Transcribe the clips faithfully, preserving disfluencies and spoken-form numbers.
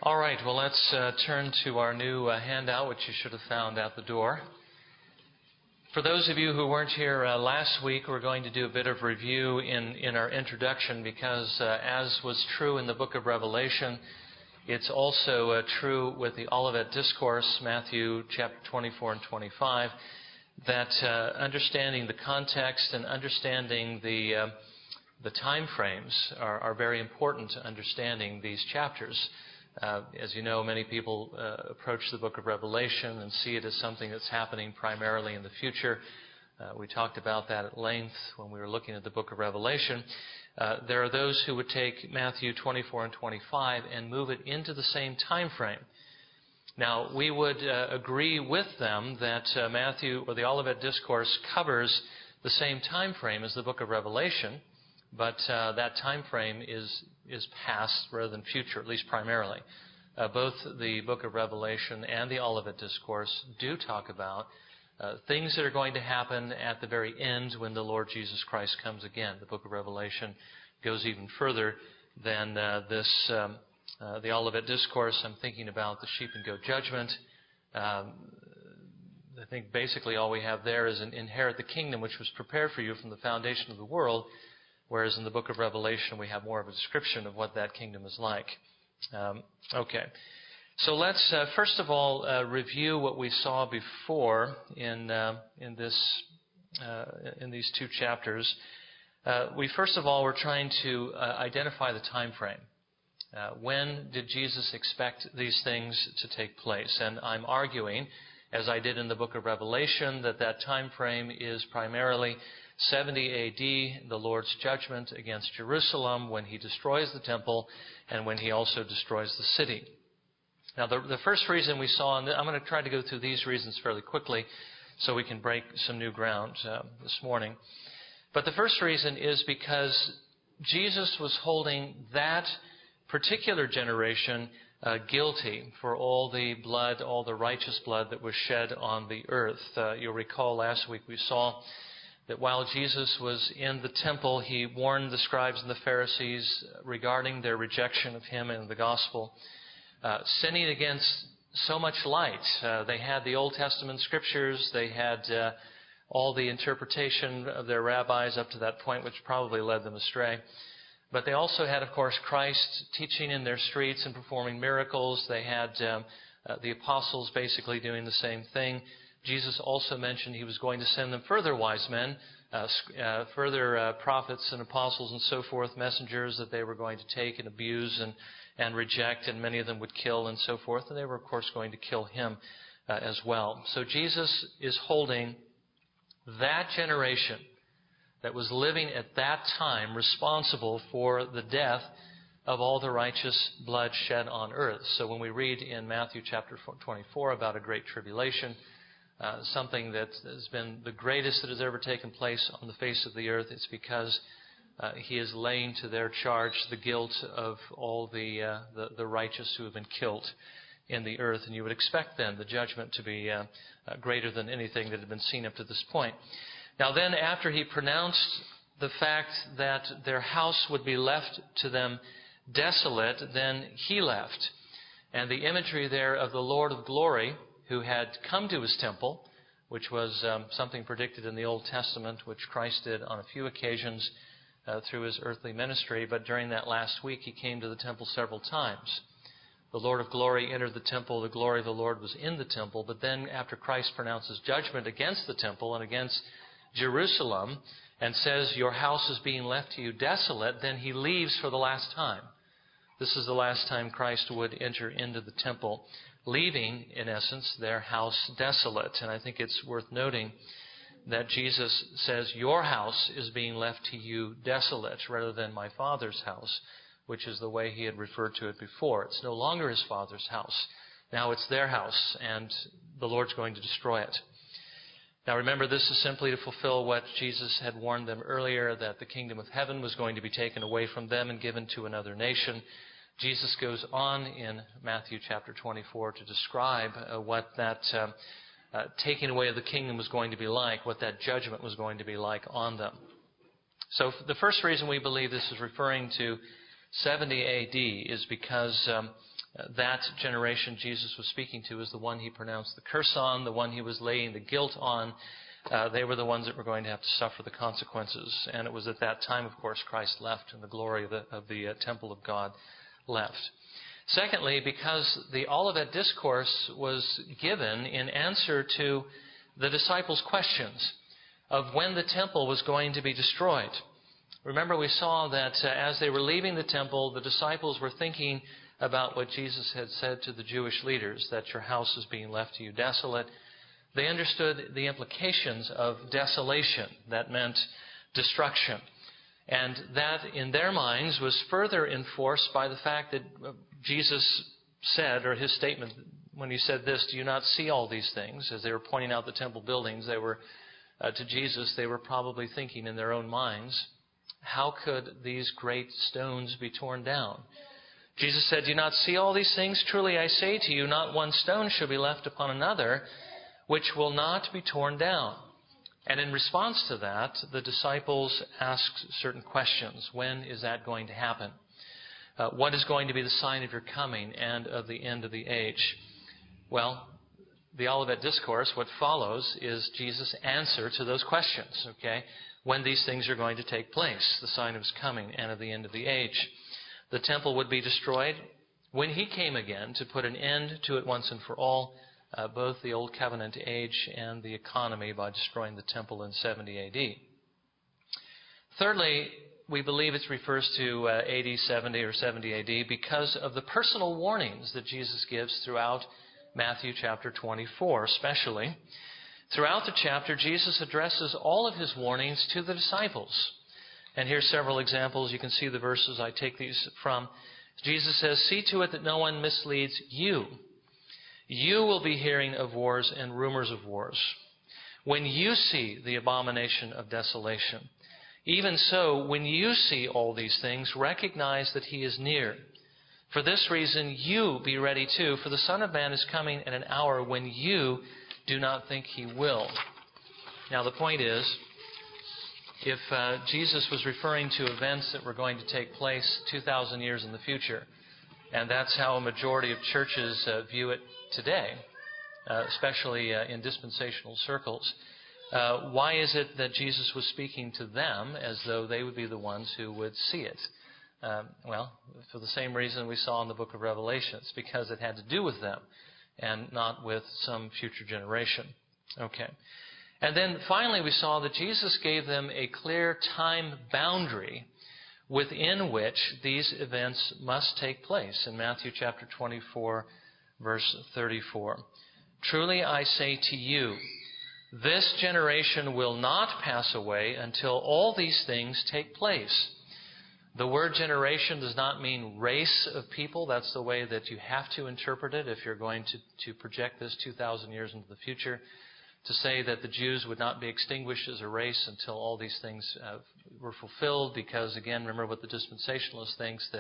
All right, well, let's uh, turn to our new uh, handout, which you should have found at the door. For those of you who weren't here uh, last week, we're going to do a bit of review in, in our introduction because, uh, as was true in the book of Revelation, it's also uh, true with the Olivet Discourse, Matthew chapter twenty-four and twenty-five, that uh, understanding the context and understanding the uh, the time frames are, are very important to understanding these chapters. Uh, as you know, many people uh, approach the book of Revelation and see it as something that's happening primarily in the future. Uh, we talked about that at length when we were looking at the book of Revelation. Uh, there are those who would take Matthew twenty-four and twenty-five and move it into the same time frame. Now, we would uh, agree with them that uh, Matthew, or the Olivet Discourse, covers the same time frame as the book of Revelation, but uh, that time frame is is past rather than future, at least primarily. Uh, both the book of Revelation and the Olivet Discourse do talk about uh, things that are going to happen at the very end when the Lord Jesus Christ comes again. The book of Revelation goes even further than uh, this, um, uh, the Olivet Discourse. I'm thinking about the sheep and goat judgment. Um, I think basically all we have there is an inherit the kingdom which was prepared for you from the foundation of the world, whereas in the book of Revelation we have more of a description of what that kingdom is like. Um, okay. So let's uh, first of all uh, review what we saw before in uh, in this uh, in these two chapters. Uh, we first of all were trying to uh, identify the time frame. Uh, when did Jesus expect these things to take place? And I'm arguing, as I did in the book of Revelation, that that time frame is primarily seventy A D, the Lord's judgment against Jerusalem when He destroys the temple and when He also destroys the city. Now, the, the first reason we saw, and I'm going to try to go through these reasons fairly quickly so we can break some new ground uh, this morning. But the first reason is because Jesus was holding that particular generation uh, guilty for all the blood, all the righteous blood that was shed on the earth. Uh, you'll recall last week we saw that while Jesus was in the temple, He warned the scribes and the Pharisees regarding their rejection of Him and the gospel, uh, sinning against so much light. Uh, they had the Old Testament scriptures, they had uh, all the interpretation of their rabbis up to that point, which probably led them astray. But they also had, of course, Christ teaching in their streets and performing miracles. They had um, uh, the apostles basically doing the same thing. Jesus also mentioned He was going to send them further wise men, uh, uh, further uh, prophets and apostles and so forth, messengers that they were going to take and abuse and, and reject, and many of them would kill and so forth. And they were, of course, going to kill Him uh, as well. So Jesus is holding that generation that was living at that time responsible for the death of all the righteous blood shed on earth. So when we read in Matthew chapter twenty-four about a great tribulation, Uh, something that has been the greatest that has ever taken place on the face of the earth, it's because uh, He is laying to their charge the guilt of all the, uh, the the righteous who have been killed in the earth. And you would expect then the judgment to be uh, uh, greater than anything that had been seen up to this point. Now then, after He pronounced the fact that their house would be left to them desolate, then He left. And the imagery there of the Lord of glory, who had come to His temple, which was um, something predicted in the Old Testament, which Christ did on a few occasions uh, through His earthly ministry. But during that last week, He came to the temple several times. The Lord of glory entered the temple. The glory of the Lord was in the temple. But then after Christ pronounces judgment against the temple and against Jerusalem and says, your house is being left to you desolate, then He leaves for the last time. This is the last time Christ would enter into the temple, leaving, in essence, their house desolate. And I think it's worth noting that Jesus says, your house is being left to you desolate, rather than my Father's house, which is the way He had referred to it before. It's no longer His Father's house. Now it's their house, and the Lord's going to destroy it. Now remember, this is simply to fulfill what Jesus had warned them earlier, that the kingdom of heaven was going to be taken away from them and given to another nation. Jesus goes on in Matthew chapter twenty-four to describe uh, what that uh, uh, taking away of the kingdom was going to be like, what that judgment was going to be like on them. So the first reason we believe this is referring to seventy A D is because um, Uh, that generation Jesus was speaking to is the one he pronounced the curse on, the one he was laying the guilt on. Uh, they were the ones that were going to have to suffer the consequences. And it was at that time, of course, Christ left and the glory of the, of the uh, temple of God left. Secondly, because the Olivet Discourse was given in answer to the disciples' questions of when the temple was going to be destroyed. Remember, we saw that uh, as they were leaving the temple, the disciples were thinking about what Jesus had said to the Jewish leaders, that your house is being left to you desolate. They understood the implications of desolation. That meant destruction. And that, in their minds, was further enforced by the fact that Jesus said, or his statement, when he said this, do you not see all these things? As they were pointing out the temple buildings, they were, uh, to Jesus, they were probably thinking in their own minds, how could these great stones be torn down? Jesus said, do you not see all these things? Truly I say to you, not one stone shall be left upon another, which will not be torn down. And in response to that, the disciples asked certain questions. When is that going to happen? Uh, what is going to be the sign of your coming and of the end of the age? Well, the Olivet Discourse, what follows is Jesus' answer to those questions, okay? When these things are going to take place, the sign of his coming and of the end of the age. The temple would be destroyed when he came again to put an end to it once and for all, uh, both the Old Covenant age and the economy by destroying the temple in seventy A D. Thirdly, we believe it refers to uh, A D seventy or seventy A D because of the personal warnings that Jesus gives throughout Matthew chapter twenty-four, especially. Throughout the chapter, Jesus addresses all of his warnings to the disciples. And here's several examples. You can see the verses I take these from. Jesus says, see to it that no one misleads you. You will be hearing of wars and rumors of wars. When you see the abomination of desolation, even so, when you see all these things, recognize that he is near. For this reason, you be ready too, for the Son of Man is coming at an hour when you do not think he will. Now, the point is, if uh, Jesus was referring to events that were going to take place two thousand years in the future, and that's how a majority of churches uh, view it today, uh, especially uh, in dispensational circles, uh, why is it that Jesus was speaking to them as though they would be the ones who would see it? Um, well, for the same reason we saw in the book of Revelation. It's because it had to do with them and not with some future generation. Okay. And then finally we saw that Jesus gave them a clear time boundary within which these events must take place in Matthew chapter twenty-four, verse thirty-four. Truly I say to you, this generation will not pass away until all these things take place. The word generation does not mean race of people. That's the way that you have to interpret it if you're going to, to project this two thousand years into the future. To say that the Jews would not be extinguished as a race until all these things uh, were fulfilled, because, again, remember what the dispensationalist thinks, that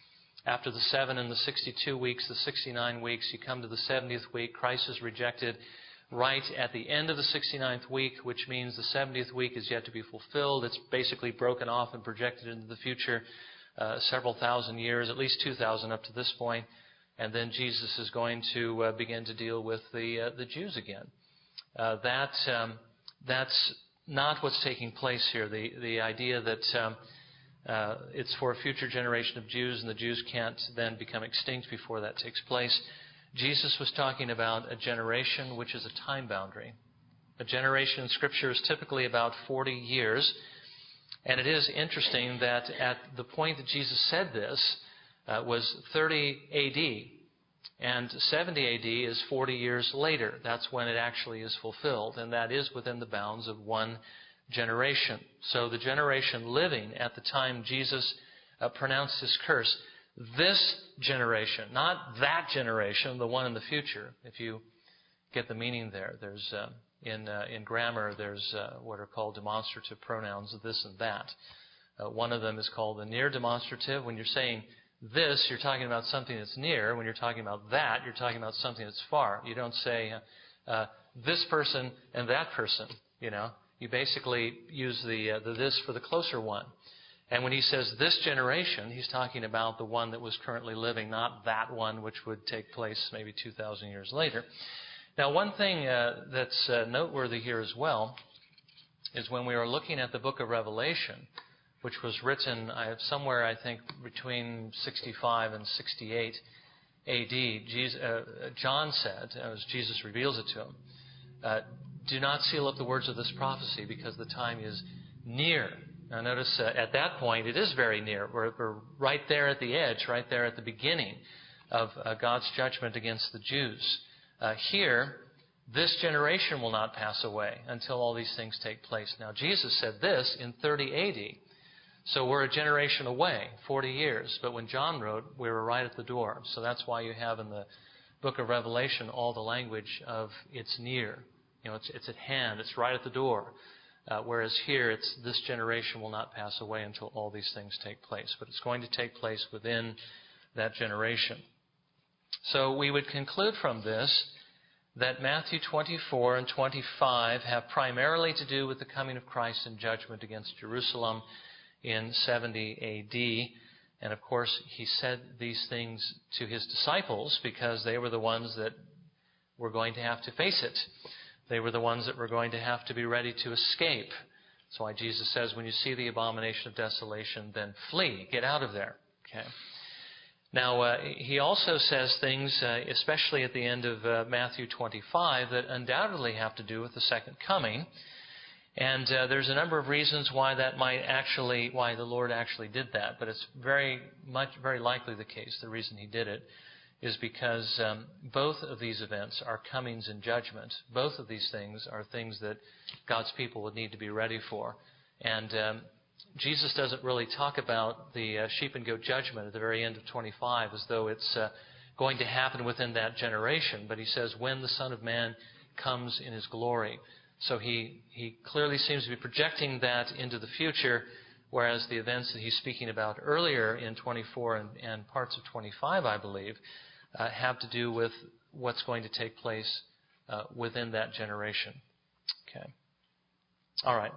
after the seven and the sixty-two weeks, the sixty-nine weeks, you come to the seventieth week, Christ is rejected right at the end of the sixty-ninth week, which means the seventieth week is yet to be fulfilled. It's basically broken off and projected into the future uh, several thousand years, at least two thousand up to this point, and then Jesus is going to uh, begin to deal with the uh, the Jews again. Uh, that um, that's not what's taking place here. The the idea that um, uh, it's for a future generation of Jews and the Jews can't then become extinct before that takes place. Jesus was talking about a generation which is a time boundary. A generation in Scripture is typically about forty years. And it is interesting that at the point that Jesus said this uh, was thirty A D. And seventy A D is forty years later. That's when it actually is fulfilled. And that is within the bounds of one generation. So the generation living at the time Jesus uh, pronounced his curse, this generation, not that generation, the one in the future, if you get the meaning there. There's uh, in uh, in grammar, there's uh, what are called demonstrative pronouns, this and that. Uh, one of them is called the near demonstrative. When you're saying this, you're talking about something that's near. When you're talking about that, you're talking about something that's far. You don't say uh, uh, this person and that person, you know. You basically use the, uh, the this for the closer one. And when he says this generation, he's talking about the one that was currently living, not that one which would take place maybe two thousand years later. Now, one thing uh, that's uh, noteworthy here as well is when we are looking at the book of Revelation, which was written I have somewhere, I think, between sixty-five and sixty-eight A D, Jesus, uh, John said, as Jesus reveals it to him, uh, do not seal up the words of this prophecy because the time is near. Now notice uh, at that point it is very near. We're, we're right there at the edge, right there at the beginning of uh, God's judgment against the Jews. Uh, here, this generation will not pass away until all these things take place. Now Jesus said this in thirty A D. So we're a generation away, forty years. But when John wrote, we were right at the door. So that's why you have in the book of Revelation all the language of it's near. You know, it's, it's at hand. It's right at the door. Uh, whereas here, it's this generation will not pass away until all these things take place. But it's going to take place within that generation. So we would conclude from this that Matthew twenty-four and twenty-five have primarily to do with the coming of Christ and judgment against Jerusalem in seventy A D. And of course, he said these things to his disciples because they were the ones that were going to have to face it. They were the ones that were going to have to be ready to escape. That's why Jesus says, when you see the abomination of desolation, then flee. Get out of there. Okay. Now, uh, he also says things, uh, especially at the end of uh, Matthew twenty-five, that undoubtedly have to do with the second coming. And uh, there's a number of reasons why that might actually, why the Lord actually did that. But it's very much, very likely the case. The reason he did it is because um, both of these events are comings in judgment. Both of these things are things that God's people would need to be ready for. And um, Jesus doesn't really talk about the uh, sheep and goat judgment at the very end of twenty-five as though it's uh, going to happen within that generation. But he says, when the Son of Man comes in his glory. So he, he clearly seems to be projecting that into the future, whereas the events that he's speaking about earlier in twenty-four and, and parts of twenty-five, I believe, uh, have to do with what's going to take place uh, within that generation. Okay. All right.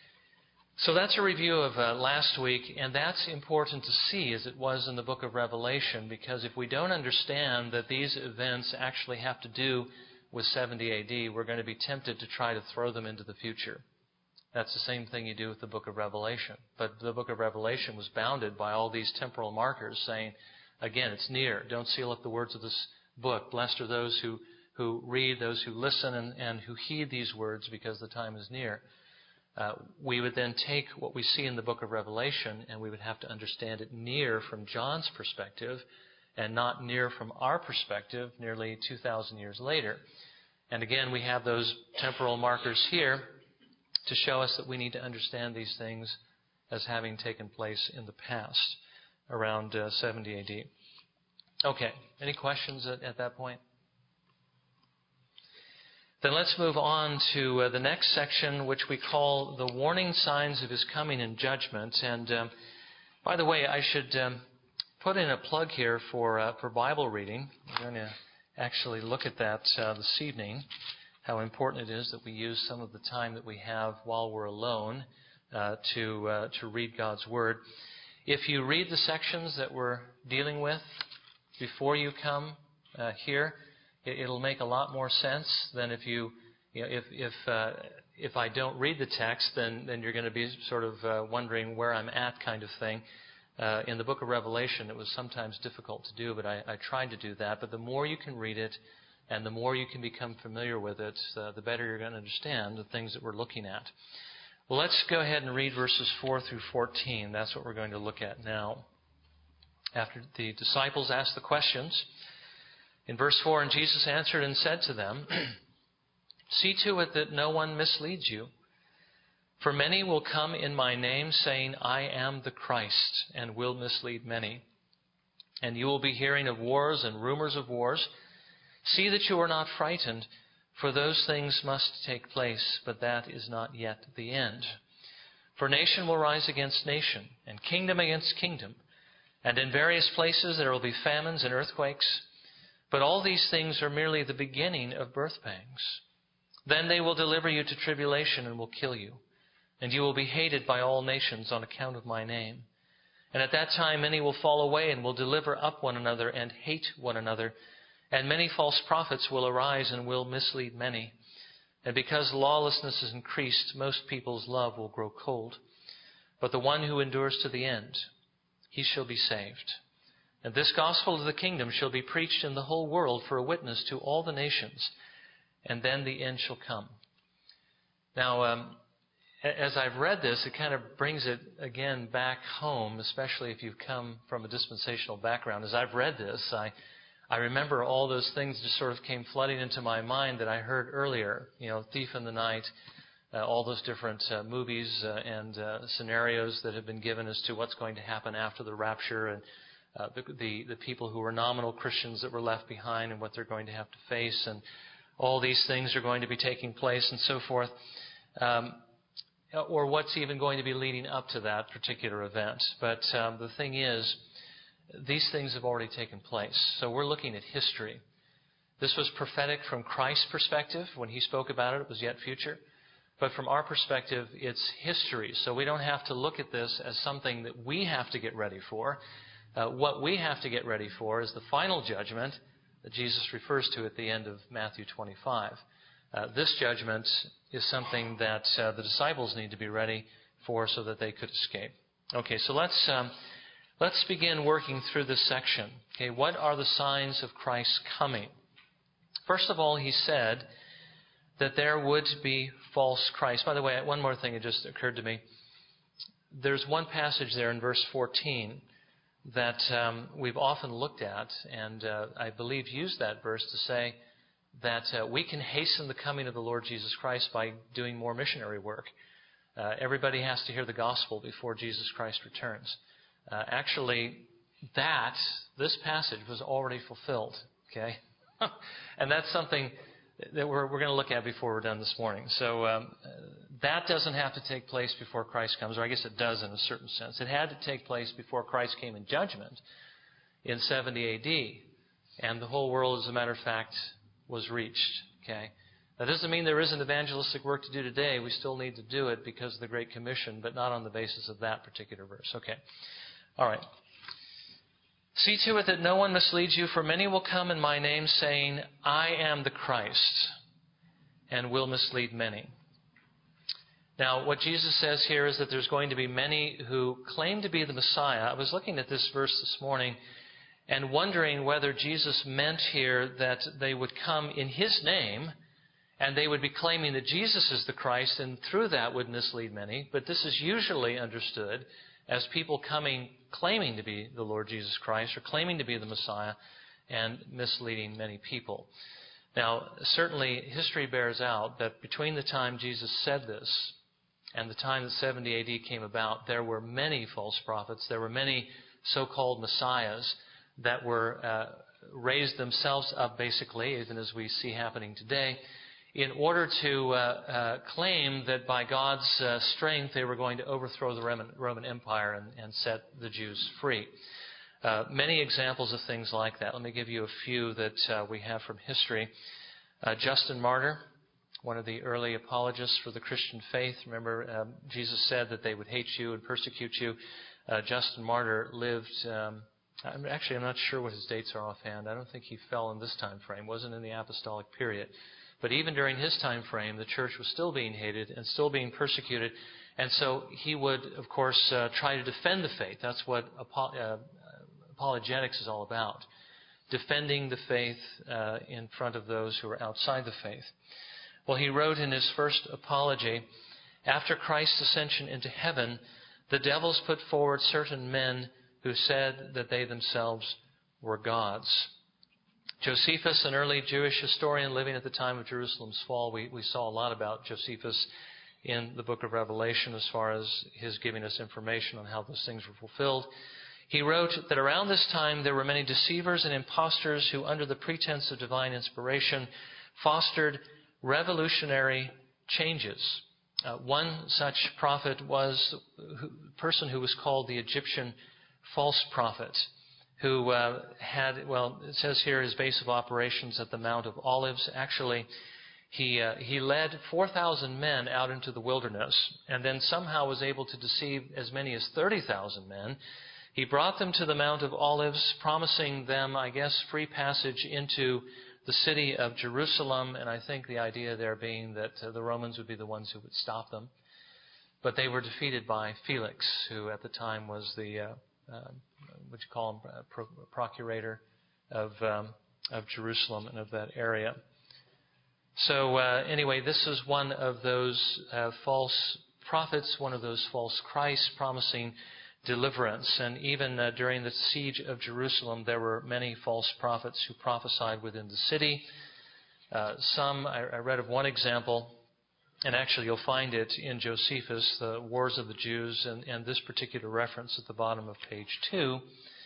So that's a review of uh, last week, and that's important to see as it was in the book of Revelation, because if we don't understand that these events actually have to do with seventy A D, we're going to be tempted to try to throw them into the future. That's the same thing you do with the book of Revelation. But the book of Revelation was bounded by all these temporal markers saying, again, it's near. Don't seal up the words of this book. Blessed are those who, who read, those who listen, and, and who heed these words because the time is near. Uh, we would then take what we see in the book of Revelation and we would have to understand it near from John's perspective and not near from our perspective nearly two thousand years later. And again, we have those temporal markers here to show us that we need to understand these things as having taken place in the past, around uh, seventy A D. Okay, any questions at, at that point? Then let's move on to uh, the next section, which we call the warning signs of his coming in judgment. And um, by the way, I should um, put in a plug here for uh, for Bible reading. We're going to actually look at that uh, this evening, how important it is that we use some of the time that we have while we're alone uh, to uh, to read God's Word. If you read the sections that we're dealing with before you come uh, here, it, it'll make a lot more sense than if you, you know, if if uh, if I don't read the text, then then you're going to be sort of uh, wondering where I'm at, kind of thing. Uh, in the book of Revelation, it was sometimes difficult to do, but I, I tried to do that. But the more you can read it, and the more you can become familiar with it, uh, the better you're going to understand the things that we're looking at. Well, let's go ahead and read verses four through fourteen. That's what we're going to look at now. After the disciples asked the questions, in verse four, and Jesus answered and said to them, see to it that no one misleads you. For many will come in my name, saying, I am the Christ, and will mislead many. And you will be hearing of wars and rumors of wars. See that you are not frightened, for those things must take place, but that is not yet the end. For nation will rise against nation, and kingdom against kingdom. And in various places there will be famines and earthquakes. But all these things are merely the beginning of birth pangs. Then they will deliver you to tribulation and will kill you. and you will be hated by all nations on account of my name. And at that time many will fall away and will deliver up one another and hate one another. And many false prophets will arise and will mislead many. And because lawlessness is increased, most people's love will grow cold. But the one who endures to the end, he shall be saved. And this gospel of the kingdom shall be preached in the whole world for a witness to all the nations, and then the end shall come. Now, um, as I've read this, it kind of brings it again back home, especially if you've come from a dispensational background. As I've read this, I, I remember all those things just sort of came flooding into my mind that I heard earlier. You know, Thief in the Night, uh, all those different uh, movies uh, and uh, scenarios that have been given as to what's going to happen after the rapture, and uh, the, the, the people who were nominal Christians that were left behind and what they're going to have to face, and all these things are going to be taking place and so forth. Um, or what's even going to be leading up to that particular event. But um, the thing is, these things have already taken place. So we're looking at history. This was prophetic from Christ's perspective. When he spoke about it, it was yet future. But from our perspective, it's history. So we don't have to look at this as something that we have to get ready for. Uh, what we have to get ready for is the final judgment that Jesus refers to at the end of Matthew twenty-five. Uh, this judgment is something that uh, the disciples need to be ready for so that they could escape. Okay, so let's um, let's begin working through this section. Okay, what are the signs of Christ's coming? First of all, he said that there would be false Christ. By the way, one more thing that just occurred to me. There's one passage there in verse fourteen that um, we've often looked at, and uh, I believe used that verse to say that uh, we can hasten the coming of the Lord Jesus Christ by doing more missionary work. Uh, everybody has to hear the gospel before Jesus Christ returns. Uh, actually, that, this passage was already fulfilled, okay? And that's something that we're, we're going to look at before we're done this morning. So um, that doesn't have to take place before Christ comes, or I guess it does in a certain sense. It had to take place before Christ came in judgment in seventy A D, and the whole world, as a matter of fact, was reached. Okay, that doesn't mean there isn't evangelistic work to do today. We still need to do it because of the Great Commission, but not on the basis of that particular verse. Okay, all right. See to it that no one misleads you, for many will come in my name, saying, I am the Christ, and will mislead many. Now, what Jesus says here is that there's going to be many who claim to be the Messiah. I was looking at this verse this morning and wondering whether Jesus meant here that they would come in his name and they would be claiming that Jesus is the Christ, and through that would mislead many. But this is usually understood as people coming claiming to be the Lord Jesus Christ or claiming to be the Messiah and misleading many people. Now, certainly history bears out that between the time Jesus said this and the time that seventy A D came about, there were many false prophets. There were many so-called messiahs that were uh, raised themselves up, basically, even as we see happening today, in order to uh, uh, claim that by God's uh, strength they were going to overthrow the Roman, Roman Empire and, and set the Jews free. Uh, many examples of things like that. Let me give you a few that uh, we have from history. Uh, Justin Martyr, one of the early apologists for the Christian faith. Remember, um, Jesus said that they would hate you and persecute you. Uh, Justin Martyr lived... Um, I'm, actually, I'm not sure what his dates are offhand. I don't think he fell in this time frame. Wasn't in the apostolic period. But even during his time frame, the church was still being hated and still being persecuted. And so he would, of course, uh, try to defend the faith. That's what apo- uh, apologetics is all about. Defending the faith uh, in front of those who are outside the faith. Well, he wrote in his first apology, after Christ's ascension into heaven, the devils put forward certain men who said that they themselves were gods. Josephus, an early Jewish historian living at the time of Jerusalem's fall, we, we saw a lot about Josephus in the book of Revelation as far as his giving us information on how those things were fulfilled. He wrote that around this time there were many deceivers and impostors who, under the pretense of divine inspiration, fostered revolutionary changes. Uh, one such prophet was a person who was called the Egyptian false prophet, who uh, had, well, it says here his base of operations at the Mount of Olives. Actually, He, uh, he led four thousand men out into the wilderness and then somehow was able to deceive as many as thirty thousand men. He brought them to the Mount of Olives, promising them, I guess, free passage into the city of Jerusalem. And I think the idea there being that uh, the Romans would be the ones who would stop them. But they were defeated by Felix, who at the time was the, uh, uh, what you call him, uh, pro- procurator of, um, of Jerusalem and of that area. So uh, anyway, this is one of those uh, false prophets, one of those false Christs promising deliverance. And even uh, during the siege of Jerusalem, there were many false prophets who prophesied within the city. Uh, some, I, I read of one example, and actually you'll find it in Josephus, the Wars of the Jews, and, and this particular reference at the bottom of page two,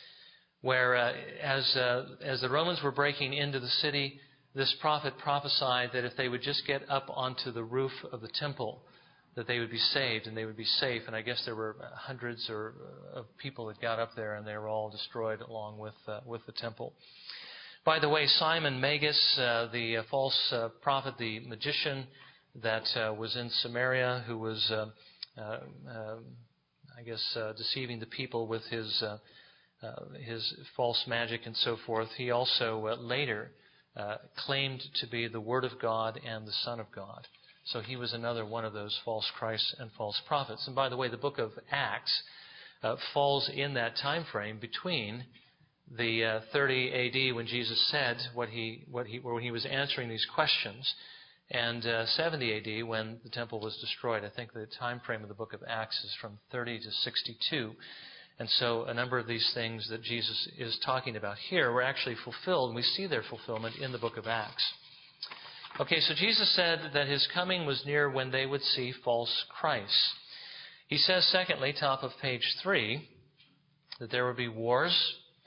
where uh, as, uh, as the Romans were breaking into the city, this prophet prophesied that if they would just get up onto the roof of the temple, that they would be saved and they would be safe. And I guess there were hundreds or of people that got up there, and they were all destroyed along with uh, with the temple. By the way, Simon Magus, uh, the uh, false uh, prophet, the magician that uh, was in Samaria, who was, uh, uh, uh, I guess, uh, deceiving the people with his uh, uh, his false magic and so forth, he also uh, later uh, claimed to be the Word of God and the Son of God. So he was another one of those false Christs and false prophets. And by the way, the book of Acts uh, falls in that time frame between the uh, thirty A D when Jesus said what he what he when he was answering these questions, and uh, seventy A D when the temple was destroyed. I think the time frame of the book of Acts is from thirty to sixty-two. And so a number of these things that Jesus is talking about here were actually fulfilled, and we see their fulfillment in the book of Acts. Okay, so Jesus said that his coming was near when they would see false Christs. He says, secondly, top of page three, that there would be wars,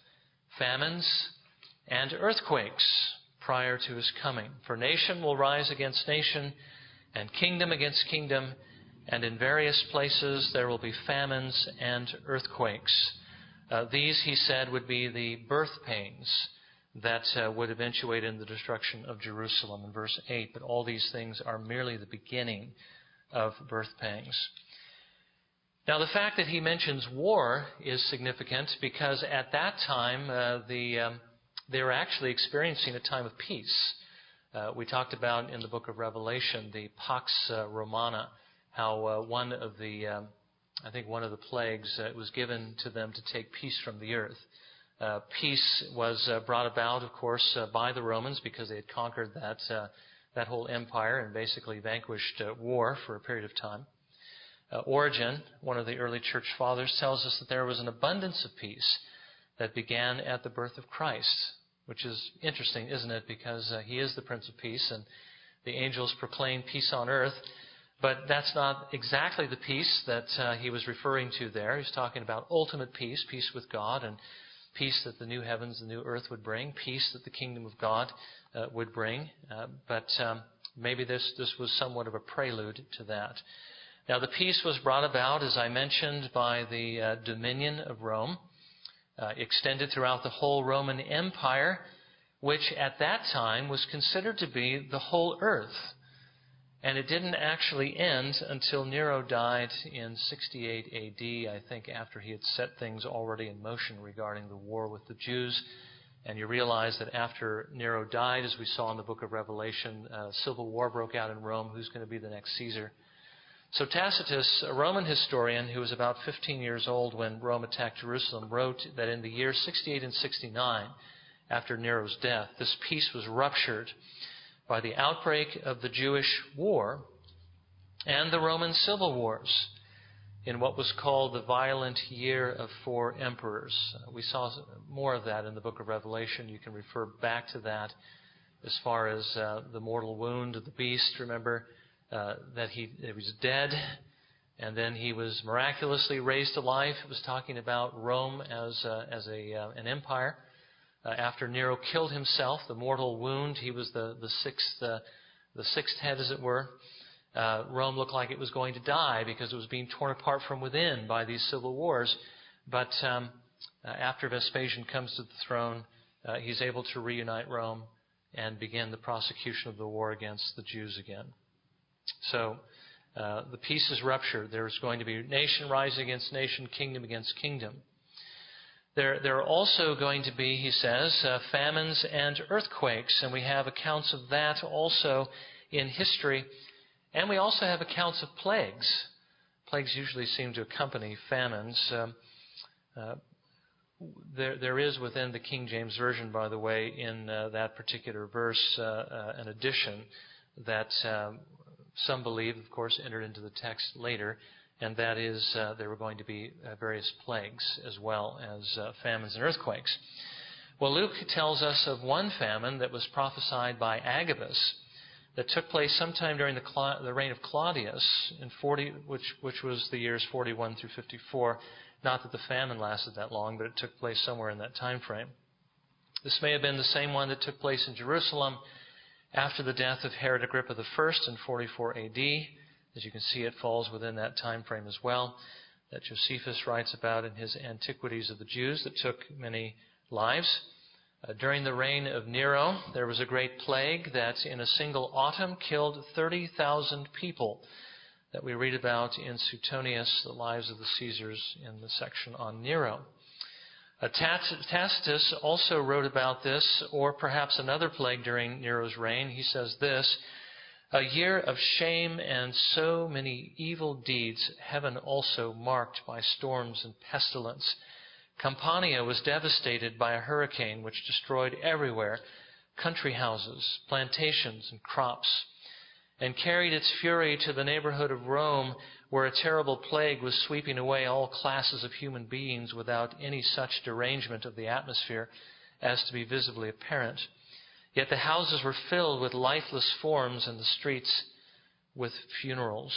famines, and earthquakes prior to his coming. For nation will rise against nation, and kingdom against kingdom, and in various places there will be famines and earthquakes. Uh, these, he said, would be the birth pains that uh, would eventuate in the destruction of Jerusalem in verse eight. But all these things are merely the beginning of birth pangs. Now, the fact that he mentions war is significant because at that time uh, the um, they were actually experiencing a time of peace. Uh, we talked about in the book of Revelation the Pax uh, Romana, how uh, one of the, um, I think one of the plagues uh, was given to them to take peace from the earth. Uh, peace was uh, brought about, of course, uh, by the Romans because they had conquered that uh, that whole empire and basically vanquished uh, war for a period of time. Uh, Origen, one of the early church fathers, tells us that there was an abundance of peace that began at the birth of Christ, which is interesting, isn't it? Because uh, he is the Prince of Peace, and the angels proclaim peace on earth. But that's not exactly the peace that uh, he was referring to there. He's talking about ultimate peace, peace with God, and peace that the new heavens, the new earth would bring, peace that the kingdom of God uh, would bring. Uh, but um, maybe this, this was somewhat of a prelude to that. Now, the peace was brought about, as I mentioned, by the uh, dominion of Rome, uh, extended throughout the whole Roman Empire, which at that time was considered to be the whole earth. And it didn't actually end until Nero died in sixty-eight A D, I think, after he had set things already in motion regarding the war with the Jews. And you realize that after Nero died, as we saw in the book of Revelation, a civil war broke out in Rome. Who's going to be the next Caesar? So Tacitus, a Roman historian who was about fifteen years old when Rome attacked Jerusalem, wrote that in the years sixty-eight and sixty-nine, after Nero's death, this peace was ruptured by the outbreak of the Jewish war and the Roman civil wars in what was called the violent year of four emperors. Uh, we saw more of that in the book of Revelation. You can refer back to that as far as uh, the mortal wound of the beast. Remember uh, that he, he was dead, and then he was miraculously raised to life. It was talking about Rome as, uh, as a, uh, an empire. Uh, after Nero killed himself, the mortal wound, he was the, the sixth uh, the sixth head, as it were. Uh, Rome looked like it was going to die because it was being torn apart from within by these civil wars. But um, uh, after Vespasian comes to the throne, uh, he's able to reunite Rome, and begin the prosecution of the war against the Jews again. So uh, the peace is ruptured. There's going to be nation rising against nation, kingdom against kingdom. There, there are also going to be, he says, uh, famines and earthquakes, and we have accounts of that also in history. And we also have accounts of plagues. Plagues usually seem to accompany famines. Um, uh, there, there is within the King James Version, by the way, in uh, that particular verse, uh, uh, an addition that um, some believe, of course, entered into the text later, and that is uh, there were going to be uh, various plagues as well as uh, famines and earthquakes. Well, Luke tells us of one famine that was prophesied by Agabus that took place sometime during the, Cla- the reign of Claudius, in forty, which, which was the years forty-one through fifty-four. Not that the famine lasted that long, but it took place somewhere in that time frame. This may have been the same one that took place in Jerusalem after the death of Herod Agrippa the First in forty-four A D. As you can see, it falls within that time frame as well, that Josephus writes about in his Antiquities of the Jews that took many lives. Uh, during the reign of Nero, there was a great plague that in a single autumn killed thirty thousand people that we read about in Suetonius, The Lives of the Caesars, in the section on Nero. Uh, Tacitus also wrote about this, or perhaps another plague during Nero's reign. He says this: "A year of shame and so many evil deeds, heaven also marked by storms and pestilence. Campania was devastated by a hurricane which destroyed everywhere country houses, plantations, and crops, and carried its fury to the neighborhood of Rome, where a terrible plague was sweeping away all classes of human beings without any such derangement of the atmosphere as to be visibly apparent. Yet the houses were filled with lifeless forms and the streets with funerals."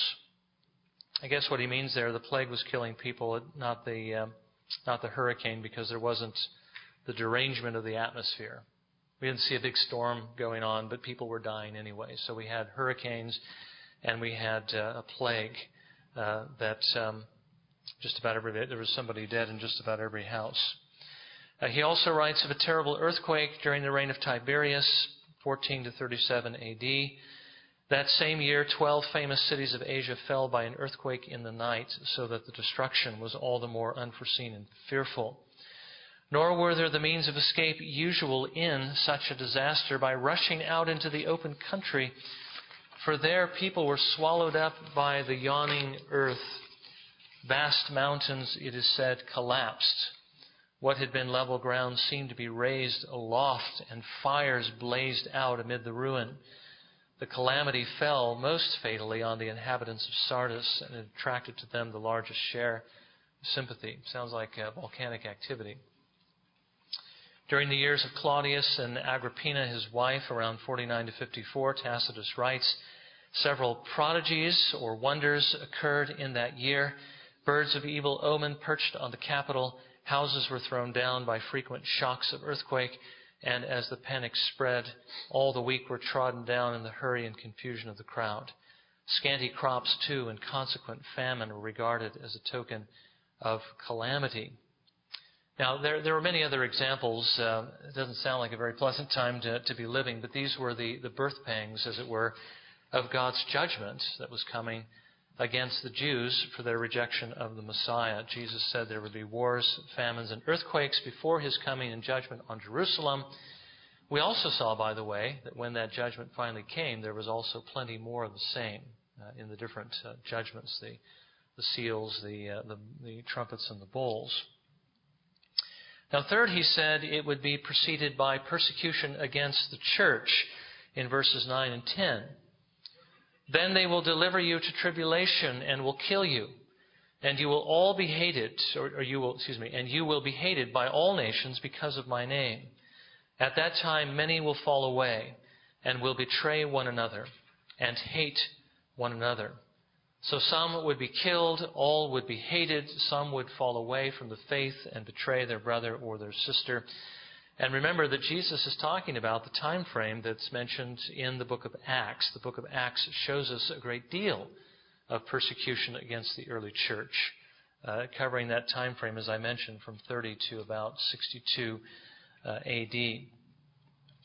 I guess what he means there, the plague was killing people, not the um, not the hurricane, because there wasn't the derangement of the atmosphere. We didn't see a big storm going on, but people were dying anyway. So we had hurricanes and we had uh, a plague uh, that um, just about every there was somebody dead in just about every house. Uh, he also writes of a terrible earthquake during the reign of Tiberius, fourteen to thirty-seven A D. That same year, twelve famous cities of Asia fell by an earthquake in the night, so that the destruction was all the more unforeseen and fearful. Nor were there the means of escape usual in such a disaster by rushing out into the open country, for there people were swallowed up by the yawning earth. Vast mountains, it is said, collapsed. What had been level ground seemed to be raised aloft, and fires blazed out amid the ruin. The calamity fell most fatally on the inhabitants of Sardis, and it attracted to them the largest share of sympathy. Sounds like uh, volcanic activity. During the years of Claudius and Agrippina, his wife, around forty-nine to fifty-four, Tacitus writes, "Several prodigies or wonders occurred in that year. Birds of evil omen perched on the capital. Houses were thrown down by frequent shocks of earthquake. And as the panic spread, all the weak were trodden down in the hurry and confusion of the crowd. Scanty crops, too, and consequent famine were regarded as a token of calamity." Now, there, there were many other examples. Uh, it doesn't sound like a very pleasant time to, to be living, but these were the, the birth pangs, as it were, of God's judgment that was coming against the Jews for their rejection of the Messiah. Jesus said there would be wars, famines, and earthquakes before his coming and judgment on Jerusalem. We also saw, by the way, that when that judgment finally came, there was also plenty more of the same uh, in the different uh, judgments, the, the seals, the, uh, the, the trumpets, and the bowls. Now, third, he said it would be preceded by persecution against the church in verses nine and ten. "Then they will deliver you to tribulation and will kill you, and you will all be hated, or, or you will, excuse me, and you will be hated by all nations because of my name. At that time, many will fall away and will betray one another and hate one another. So some would be killed, all would be hated, some would fall away from the faith and betray their brother or their sister." And remember that Jesus is talking about the time frame that's mentioned in the book of Acts. The book of Acts shows us a great deal of persecution against the early church, uh, covering that time frame, as I mentioned, from thirty to about sixty-two uh, A D.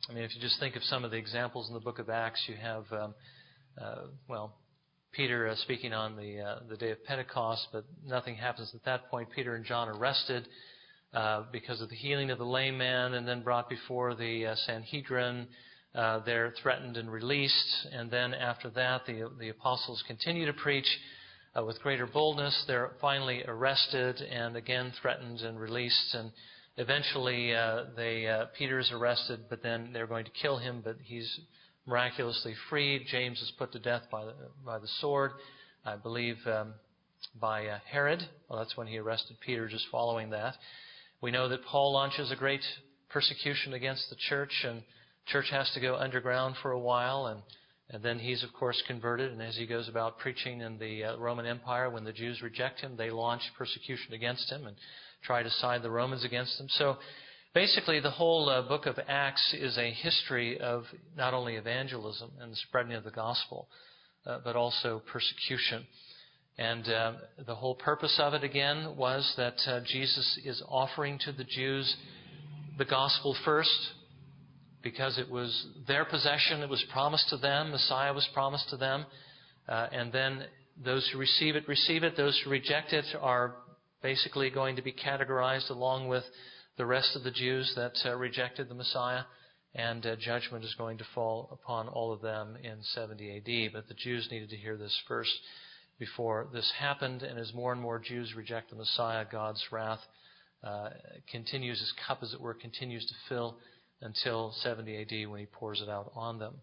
I mean, if you just think of some of the examples in the book of Acts, you have, um, uh, well, Peter uh, speaking on the uh, the day of Pentecost, but nothing happens at that point. Peter and John arrested uh, because of the healing of the lame man, and then brought before the uh, Sanhedrin. Uh, they're threatened and released, and then after that, the the apostles continue to preach uh, with greater boldness. They're finally arrested and again threatened and released, and eventually uh, they uh, Peter's arrested, but then they're going to kill him, but he's miraculously freed. James is put to death by the, by the sword, I believe um, by uh, Herod. Well, that's when he arrested Peter, just following that. We know that Paul launches a great persecution against the church, and church has to go underground for a while, and, and then he's, of course, converted. And as he goes about preaching in the uh, Roman Empire, when the Jews reject him, they launch persecution against him and try to side the Romans against him. So basically, the whole uh, book of Acts is a history of not only evangelism and the spreading of the gospel, uh, but also persecution. And uh, the whole purpose of it, again, was that uh, Jesus is offering to the Jews the gospel first, because it was their possession, it was promised to them, Messiah was promised to them, uh, and then those who receive it, receive it. Those who reject it are basically going to be categorized along with the rest of the Jews that uh, rejected the Messiah, and uh, judgment is going to fall upon all of them in seventy A D. But the Jews needed to hear this first before this happened, and as more and more Jews reject the Messiah, God's wrath uh, continues, his cup, as it were, continues to fill until seventy A D when he pours it out on them.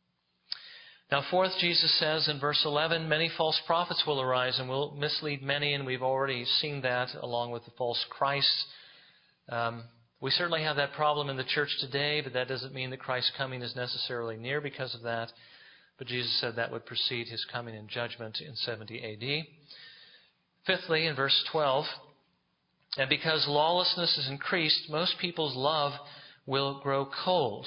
Now, fourth, Jesus says in verse eleven, many false prophets will arise and will mislead many, and we've already seen that along with the false Christ. Um, we certainly have that problem in the church today, but that doesn't mean that Christ's coming is necessarily near because of that. But Jesus said that would precede his coming in judgment in seventy A D. Fifthly, in verse twelve, and because lawlessness is increased, most people's love will grow cold.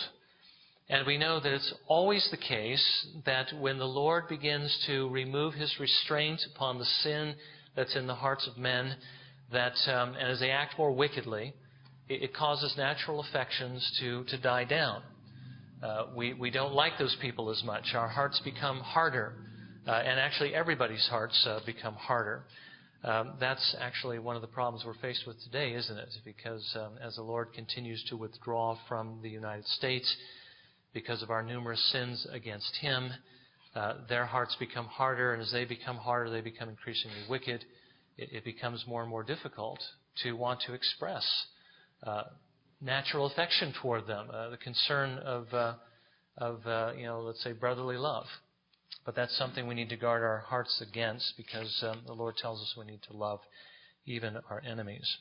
And we know that it's always the case that when the Lord begins to remove his restraint upon the sin that's in the hearts of men, that um, and as they act more wickedly, it, it causes natural affections to, to die down. Uh, we, we don't like those people as much. Our hearts become harder. Uh, and actually everybody's hearts uh, become harder. Um, that's actually one of the problems we're faced with today, isn't it? Because um, as the Lord continues to withdraw from the United States because of our numerous sins against him, uh, their hearts become harder, and as they become harder, they become increasingly wicked. It, it becomes more and more difficult to want to express uh, natural affection toward them, uh, the concern of, uh, of uh, you know, let's say, brotherly love. But that's something we need to guard our hearts against, because um, the Lord tells us we need to love even our enemies.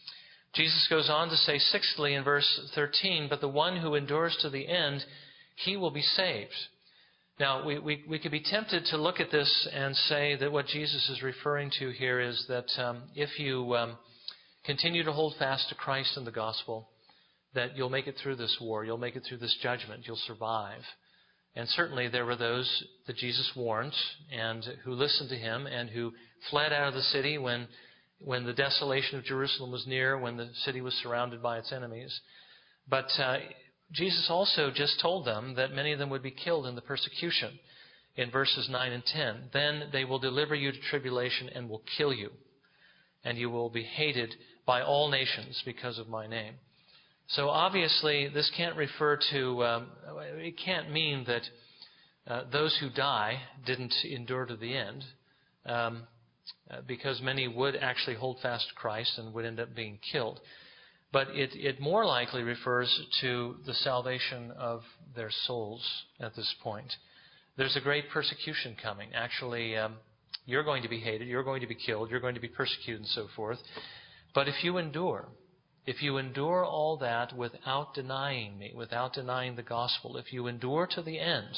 Jesus goes on to say, sixthly, in verse thirteen, but the one who endures to the end, he will be saved. Now, we, we, we could be tempted to look at this and say that what Jesus is referring to here is that um, if you um, continue to hold fast to Christ and the gospel, that you'll make it through this war, you'll make it through this judgment, you'll survive. And certainly there were those that Jesus warned and who listened to him and who fled out of the city when when the desolation of Jerusalem was near, when the city was surrounded by its enemies. But uh, Jesus also just told them that many of them would be killed in the persecution in verses nine and ten. Then they will deliver you to tribulation and will kill you, and you will be hated by all nations because of my name. So obviously, this can't refer to, um, it can't mean that uh, those who die didn't endure to the end, um, uh, because many would actually hold fast to Christ and would end up being killed. But it, it more likely refers to the salvation of their souls at this point. There's a great persecution coming. Actually, um, you're going to be hated, you're going to be killed, you're going to be persecuted and so forth. But if you endure, If you endure all that without denying me, without denying the gospel, if you endure to the end,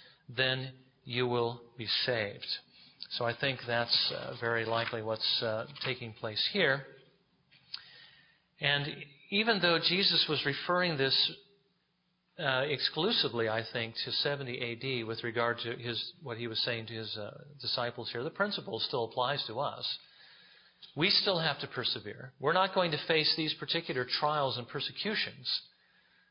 then you will be saved. So I think that's uh, very likely what's uh, taking place here. And even though Jesus was referring this uh, exclusively, I think, to seventy A D with regard to his what he was saying to his uh, disciples here, the principle still applies to us. We still have to persevere. We're not going to face these particular trials and persecutions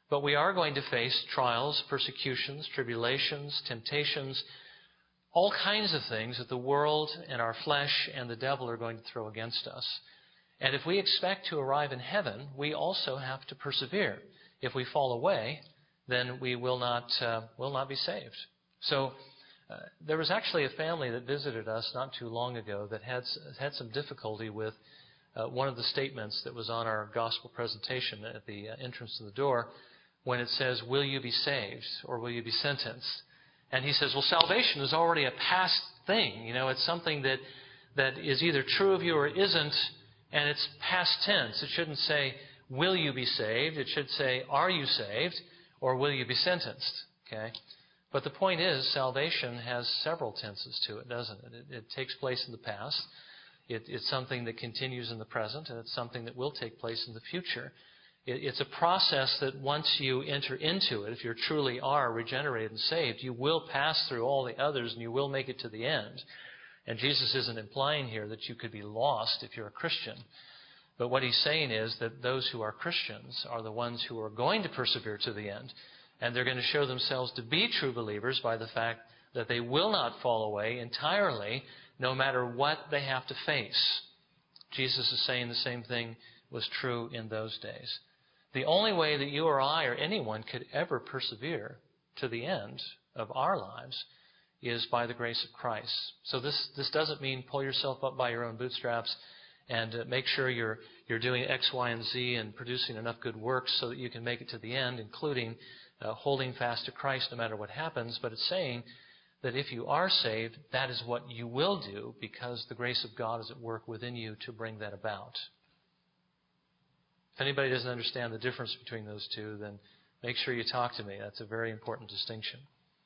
But we are going to face trials, persecutions, tribulations, temptations, all kinds of things that the world and our flesh and the devil are going to throw against us. And if we expect to arrive in heaven, we also have to persevere. If we fall away, then we will not uh, will not be saved. So uh, there was actually a family that visited us not too long ago that had had some difficulty with uh, one of the statements that was on our gospel presentation at the uh, entrance to the door, when it says, "Will you be saved or will you be sentenced?" And he says, "Well, salvation is already a past thing. You know, it's something that that is either true of you or isn't, and it's past tense. It shouldn't say, 'Will you be saved?' It should say, 'Are you saved?' or 'Will you be sentenced?'" Okay? But the point is, salvation has several tenses to it, doesn't it? It, it takes place in the past. It, it's something that continues in the present, and it's something that will take place in the future. It, it's a process that once you enter into it, if you truly are regenerated and saved, you will pass through all the others and you will make it to the end. And Jesus isn't implying here that you could be lost if you're a Christian. But what he's saying is that those who are Christians are the ones who are going to persevere to the end. And they're going to show themselves to be true believers by the fact that they will not fall away entirely, no matter what they have to face. Jesus is saying the same thing was true in those days. The only way that you or I or anyone could ever persevere to the end of our lives is by the grace of Christ. So this, this doesn't mean pull yourself up by your own bootstraps and uh, make sure you're you're doing X, Y, and Z and producing enough good works so that you can make it to the end, including uh, holding fast to Christ no matter what happens. But it's saying that if you are saved, that is what you will do because the grace of God is at work within you to bring that about. If anybody doesn't understand the difference between those two, then make sure you talk to me. That's a very important distinction.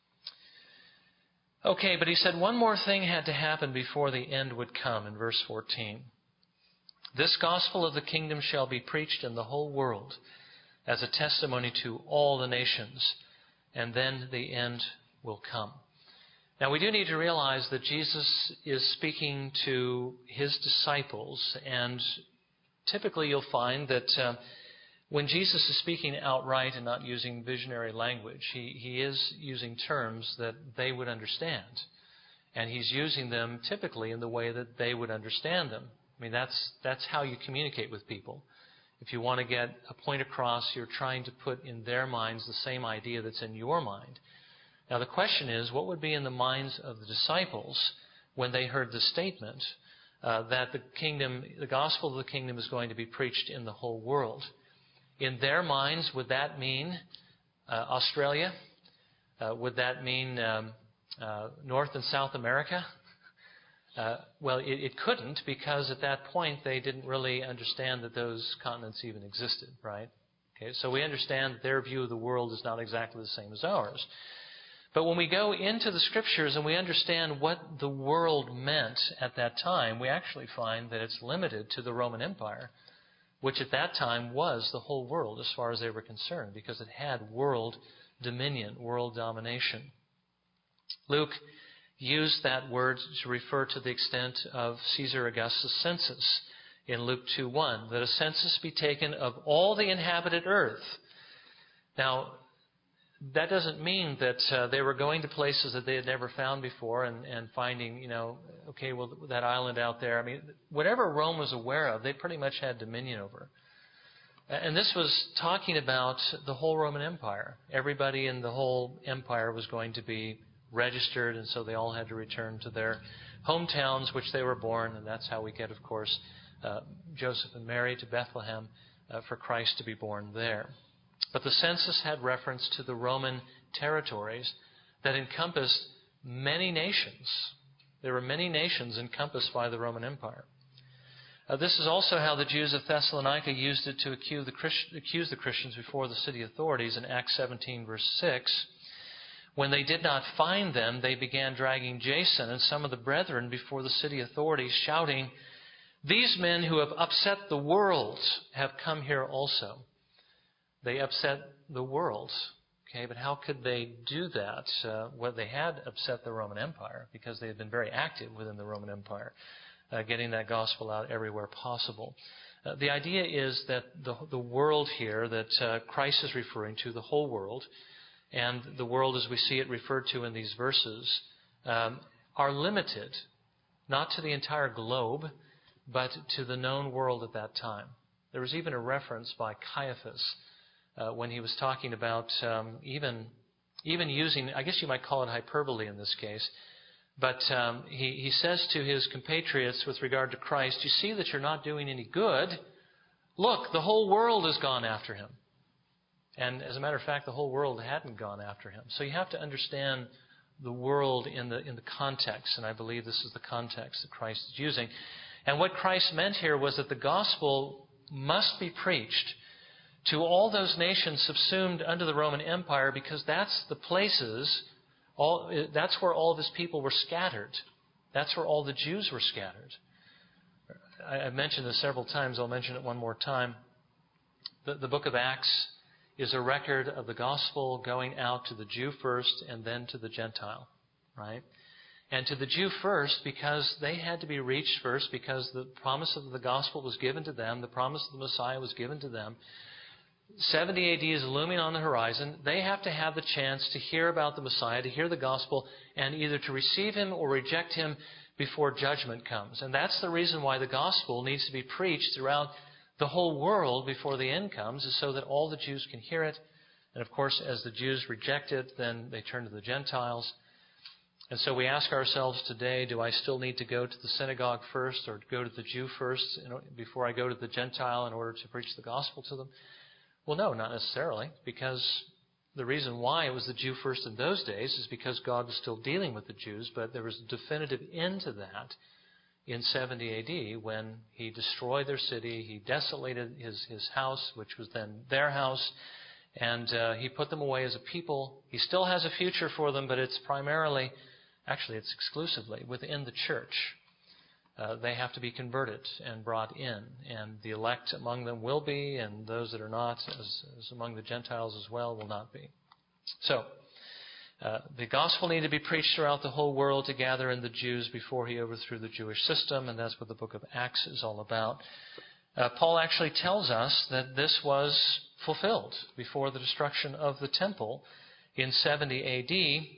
Okay, but he said one more thing had to happen before the end would come in verse fourteen. "This gospel of the kingdom shall be preached in the whole world as a testimony to all the nations, and then the end will come." Now, we do need to realize that Jesus is speaking to his disciples, and typically you'll find that uh, when Jesus is speaking outright and not using visionary language, he, he is using terms that they would understand. And he's using them typically in the way that they would understand them. I mean, that's that's how you communicate with people. If you want to get a point across, you're trying to put in their minds the same idea that's in your mind. Now, the question is, what would be in the minds of the disciples when they heard the statement uh, that the kingdom, the gospel of the kingdom is going to be preached in the whole world? In their minds, would that mean uh, Australia? Uh, would that mean um, uh, North and South America? Uh, well, it, it couldn't, because at that point they didn't really understand that those continents even existed, right? Okay, so we understand that their view of the world is not exactly the same as ours. But when we go into the Scriptures and we understand what the world meant at that time, we actually find that it's limited to the Roman Empire, which at that time was the whole world as far as they were concerned, because it had world dominion, world domination. Luke used that word to refer to the extent of Caesar Augustus' census in Luke two one, that a census be taken of all the inhabited earth. Now, that doesn't mean that uh, they were going to places that they had never found before and, and finding, you know, okay, well, that island out there. I mean, whatever Rome was aware of, they pretty much had dominion over. And this was talking about the whole Roman Empire. Everybody in the whole empire was going to be registered, and so they all had to return to their hometowns, which they were born, and that's how we get, of course, uh, Joseph and Mary to Bethlehem uh, for Christ to be born there. But the census had reference to the Roman territories that encompassed many nations. There were many nations encompassed by the Roman Empire. Uh, this is also how the Jews of Thessalonica used it to accuse the, Christ- accuse the Christians before the city authorities in Acts seventeen, verse six. When they did not find them, they began dragging Jason and some of the brethren before the city authorities, shouting, "These men who have upset the world have come here also." They upset the world. Okay, but how could they do that? Uh, well, they had upset the Roman Empire because they had been very active within the Roman Empire, uh, getting that gospel out everywhere possible. Uh, the idea is that the, the world here that uh, Christ is referring to, the whole world, and the world as we see it referred to in these verses, um, are limited, not to the entire globe, but to the known world at that time. There was even a reference by Caiaphas uh, when he was talking about um, even even using, I guess you might call it hyperbole in this case, but um, he, he says to his compatriots with regard to Christ, you see that you're not doing any good. Look, the whole world has gone after him. And as a matter of fact, the whole world hadn't gone after him. So you have to understand the world in the in the context, and I believe this is the context that Christ is using. And what Christ meant here was that the gospel must be preached to all those nations subsumed under the Roman Empire, because that's the places, all that's where all of his people were scattered. That's where all the Jews were scattered. I, I've mentioned this several times. I'll mention it one more time. The, the book of Acts is a record of the gospel going out to the Jew first and then to the Gentile, right? And to the Jew first because they had to be reached first, because the promise of the gospel was given to them. The promise of the Messiah was given to them. seventy A D is looming on the horizon. They have to have the chance to hear about the Messiah, to hear the gospel, and either to receive him or reject him before judgment comes. And that's the reason why the gospel needs to be preached throughout the whole world before the end comes, is so that all the Jews can hear it. And of course, as the Jews reject it, then they turn to the Gentiles. And so we ask ourselves today, do I still need to go to the synagogue first or go to the Jew first before I go to the Gentile in order to preach the gospel to them? Well, no, not necessarily, because the reason why it was the Jew first in those days is because God was still dealing with the Jews, but there was a definitive end to that in seventy A D when he destroyed their city. He desolated his, his house, which was then their house, and uh, he put them away as a people. He still has a future for them, but it's primarily, actually it's exclusively within the church. Uh, they have to be converted and brought in, and the elect among them will be, and those that are not, as, as among the Gentiles as well, will not be. So, uh, the gospel needed to be preached throughout the whole world to gather in the Jews before he overthrew the Jewish system, and that's what the book of Acts is all about. Uh, Paul actually tells us that this was fulfilled before the destruction of the temple in seventy A D,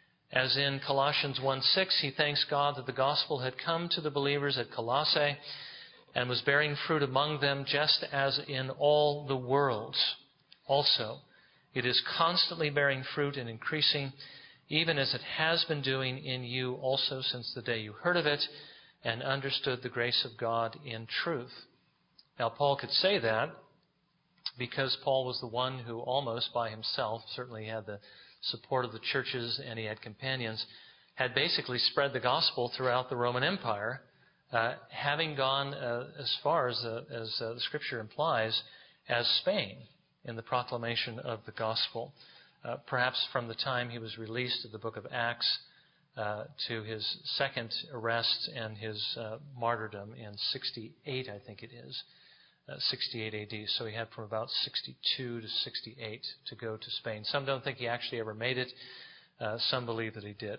as in Colossians one six, he thanks God that the gospel had come to the believers at Colossae and was bearing fruit among them, just as in all the world. Also, it is constantly bearing fruit and increasing, even as it has been doing in you also since the day you heard of it and understood the grace of God in truth. Now, Paul could say that because Paul was the one who almost by himself, certainly had the support of the churches and he had companions, had basically spread the gospel throughout the Roman Empire, uh, having gone uh, as far as, uh, as uh, the Scripture implies, as Spain in the proclamation of the gospel. Uh, perhaps from the time he was released of the book of Acts uh, to his second arrest and his uh, martyrdom in sixty-eight, I think it is, uh, sixty-eight A D. So he had from about sixty-two to sixty-eight to go to Spain. Some don't think he actually ever made it. Uh, some believe that he did.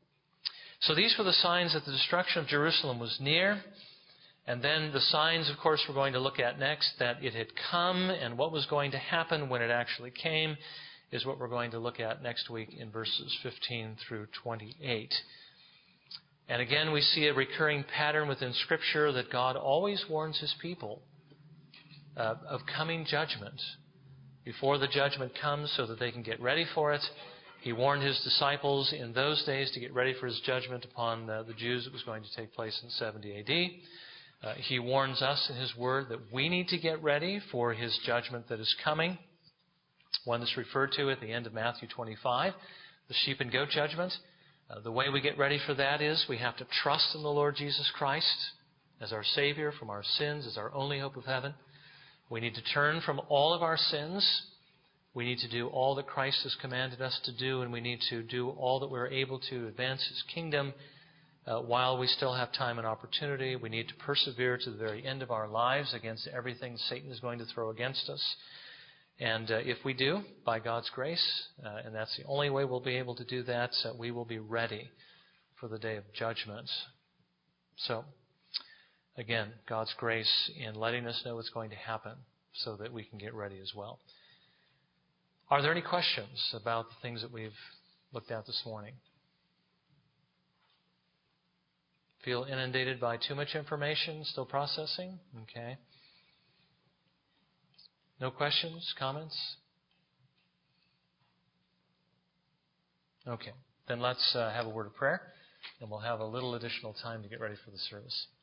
So these were the signs that the destruction of Jerusalem was near. And then the signs, of course, we're going to look at next, that it had come, and what was going to happen when it actually came is what we're going to look at next week in verses fifteen through twenty-eight. And again, we see a recurring pattern within Scripture that God always warns His people uh, of coming judgment before the judgment comes so that they can get ready for it. He warned His disciples in those days to get ready for His judgment upon uh, the Jews that was going to take place in seventy A D. Uh, he warns us in His Word that we need to get ready for His judgment that is coming. One that's referred to at the end of Matthew twenty-five, the sheep and goat judgment. Uh, the way we get ready for that is we have to trust in the Lord Jesus Christ as our Savior from our sins, as our only hope of heaven. We need to turn from all of our sins. We need to do all that Christ has commanded us to do, and we need to do all that we're able to advance His kingdom uh, while we still have time and opportunity. We need to persevere to the very end of our lives against everything Satan is going to throw against us. And uh, if we do, by God's grace, uh, and that's the only way we'll be able to do that, uh, we will be ready for the day of judgment. So, again, God's grace in letting us know what's going to happen so that we can get ready as well. Are there any questions about the things that we've looked at this morning? Feel inundated by too much information, still processing? Okay. No questions, comments? Okay. Then let's uh, have a word of prayer, and we'll have a little additional time to get ready for the service.